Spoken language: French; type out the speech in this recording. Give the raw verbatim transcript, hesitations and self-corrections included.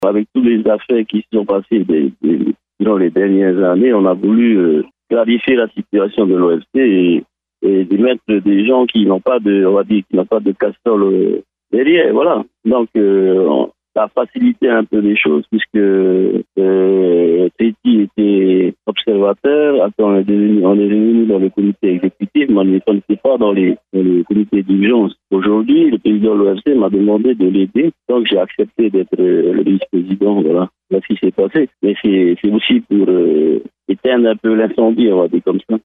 Avec toutes les affaires qui se sont passées des, des, dans les dernières années, on a voulu euh, clarifier la situation de l'O F C et, et de mettre des gens qui n'ont pas de, on va dire, qui n'ont pas de casserole euh, derrière, voilà. Donc, euh, on, ça a facilité un peu les choses puisque euh, Teti était observateur, après on est devenu, on est devenu dans le comité exécutif, mais on n'était pas dans les, dans les comités d'urgence. Aujourd'hui, le président de l'O F C m'a demandé de l'aider, donc j'ai accepté d'être euh, le vice-président, voilà. Voilà ce qui s'est passé. Mais c'est, c'est aussi pour euh, éteindre un peu l'incendie, on va dire comme ça.